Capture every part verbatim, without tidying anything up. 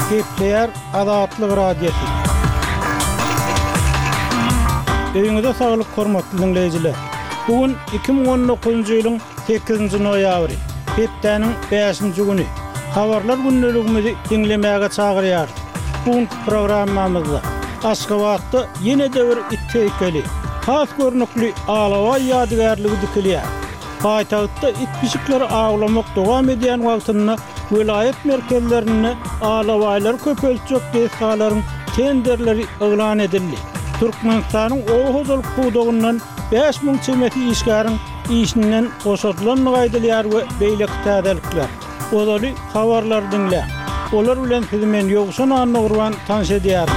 Gepleyer Adatlyk radiosi. Öýüňizde saglyk hormatly dinleýijiler. Bugün iki bin on dokuzunçy ýylyň sekizinji noýabry, hepdeniň beşinji güni. Habarlar günneligimizi dinlemäge çagyrýar. Bugün programmamyzda Aşgabatda ýene de bir itteýkeli, has görnükli Alawa ýadygärligi dikilýär. Paýtagtda itpişikleri aglamak dowam edýän wagtynda vilayet merkezlerine alawaýlar köpeltjek desalaryň tenderleri elan edildi. Türkmenistanyň Oğuzlyk buğdagyndan beş min çemeti işgäriň işinden goşadylan gaýdylýar we beýlek täzelikler. Olary habarlar dinle. Olar bilen sizmen ýogşan anlagyrwan tanış edýär.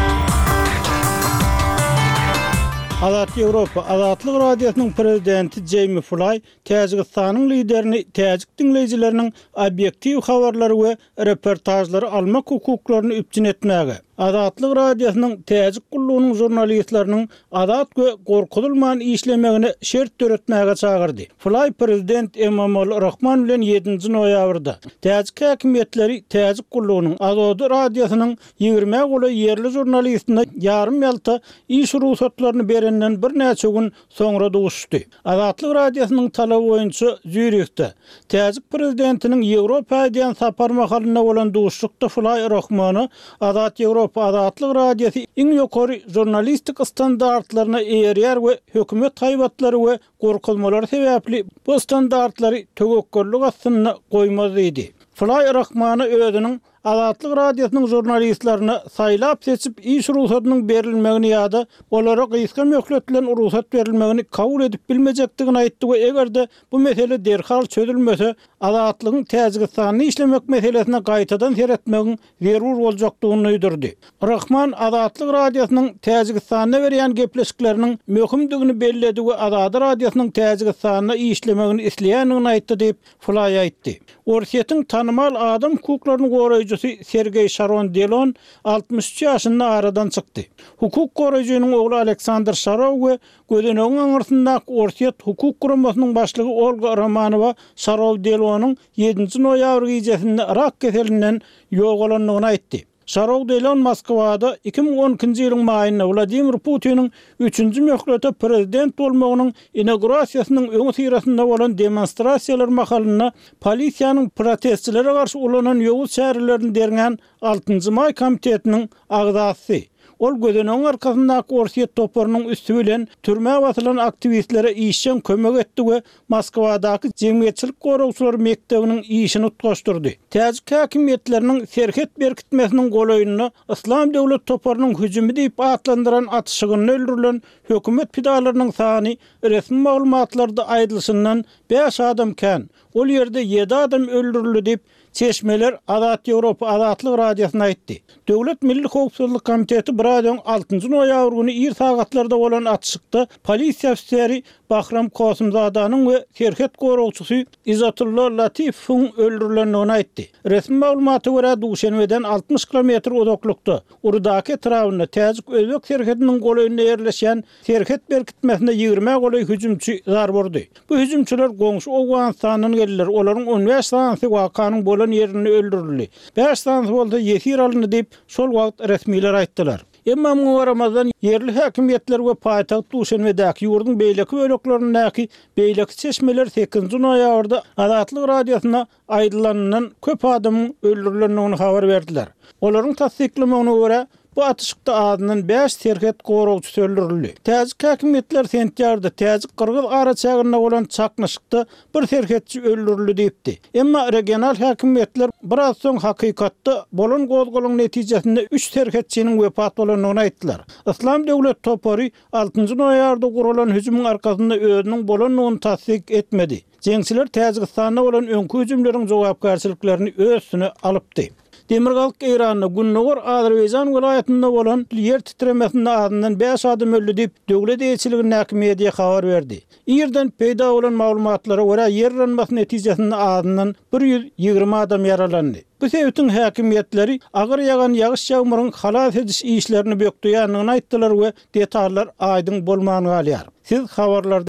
Adat Ýewropa Adatlyk radiosynyň prezidenti Jamie Fly Täjikistanyň liderini täjik dinleýijileriniň obyektiw habarlary we reportajlary almak hukuklaryny üpçün etmäge, Adatlyk radiosynyň täjik gullugynyň jurnalistleriniň adat we gorkudylman işlemegine şert töretmäge çagyrdy. Fly prezident Emomali Rahman bilen ýedinji noýabrda täjik häkimetleri täjik gullugynyň Adat radiosynyň ýigirme goly ýerli jurnalistine ýarym ýylda iş ruhsatlaryny berenden bir näçe gün soňra duşdy. Adatlyk radiosynyň talaby boýunça Zürichde täjik prezidentiniň Ýewropa diýen sapar mahalyna bolan duşlukda Fly Rahmany Adat Ýewropa Adatlyk radiosi iň ýokary jurnalistik standartlaryna eýerýär we hökümet taýbatlary we gorkulmalary sebäpli bu standartlary tögekkerlik astyna goýmaz idi. Fly Rahmany özüniň Adatlyk radiosynyň jurnalistlerine saýlap seçip iş ruhsatynyň berilmegini ýa-da olara gysga möhletlen ruhsat berilmegini kabul edip bilmejekdigini aýtdy we egerde bu mesele derhal çözülmese adatlygyň Täjikistanyny işlemek meselesine gaýtadan seretmegiň zerur boljakdygyny öýdürdi. Rahman Adatlyk radiosynyň Täjikistanyna berýän gepleşikleriniň möhümdigini belledi we Adat radiosynyň Täjikistanyna işlemegini isleýändigini aýtdy diýip Fly aýtdy. Orsiýetiň tanymal adam hukuklaryny goraýjysy Sergey Sharon Delon altmış üç ýaşynda aradan çykdy. Hukuk goraýjynyň ogly Aleksandr Sharov we gödenegiň aňyrsynda Orsiýet hukuk guramasynyň başlygy Olga Romanowa Sharov Delonyň ýedinji noýabr gecesinde rak keselinden ýogalandygyny aýtdy. Sharov Delon Moskwada iki bin on ikinji ýylyň maýynda Vladimir Putiniň üçünji möhlete prezident bolmagynyň inaugurasiýasynyň öňü syrasynda bolan demonstrasiýalar mahalyna polisiýanyň protestçilere garşy ulanan ýowuz şäherlerini derňän altynjy may komitetiniň agzasy. Ol gödenegiň arkasyndaky Orsiýet toparynyň üstü bilen türme basylan aktivistlere işçen kömek etdi we Moskwadaky jemgyýetçilik gorawçylary mekdebiniň işini tutuşdurdy. Täjik häkimetleriniň serhet berkitmesiniň golaýyny Islam döwlet toparynyň hüjümi diýip atlandyran atışygyny öldürilen hökümet pidalarynyň sany resmi maglumatlarda aýdylşyndan beş adam kän. Ol ýerde ýedi adam öldürildi diýip Çeşmeler Adat Ýewropa Adatlyk radiosyna aýtdy. Döwlet Milli Howpsuzlyk Komiteti bir aýdan altynjy noýabr güni ir sagatlarda bolan atışykda polisiýa ofiseri Bahram Kosymzadanyň we serhet gorawçysy Izatullah Latifowyň öldürilendigini aýtdy. Resmi maglumata görä Duşanbeden altmış kilometr uzaklykda Urdaky etrawyna täjik özbek serhetiniň golaýyna ýerleşen serhet berkitmesine ýigirme goly hüjümçi zar burdy. Bu hüjümçiler goňşy Awganistanyň geldiler. Olaryň on beş sansy wakanyň bolan ýerini öldürildi. beş sansy bolsa ýesir alındy diýip şol wagt resmiler aýtdylar. Emma bu Ramazan yerli häkimetler we paýtagt Duşanbedäki ýurdun beýleki böleklerindäki beýleki çeşmeler sekizinji noýabrda Adatlyk radiosyna aýdylanynyň köp adamyň öldürilendigini habar berdiler. Olaryň tasdiklemegine görä bu atışykda adynyň beş serhet gorawçysy öldürildi. Täjik häkimetler sentýarda täjik Kyrgyz araçagyna bolan çaknaşykda bir serhetçi öldürildi diýipdi. Emma regional häkimetler biraz soň hakykatda bolan gozgoluň netijesinde üç serhetçiniň wepat bolandygyny aýtdylar. Islam döwlet topary altynjy noýabrda gurulan hüjümyň arkasynda özüniň bolandygyny tasdik etmedi. Jeňçiler Täjikistanyna bolan öňkü hüjümleriň jogapkärçiliklerini öz üstüne alypdy. Demirgalyk Eýranyna Günnogor Azerbaýjan welaýatynda bolan ýer titremesinde adyndan beş adam öldü diýip döwlet eýçiliginiň häkimiýeti habar berdi. Ýerden peýda bolan maglumatlara görä ýer ýanmasy netijesinde adyndan bir ýüz ýigirme adam ýaralandy. Bu sebäpden häkimetleri agyr ýagan ýagyş ýağmuryň halas ediş işlerini bökdüýändigini aýtdylar we detallar aýdyň bolmanyny alýar. Siz habarlar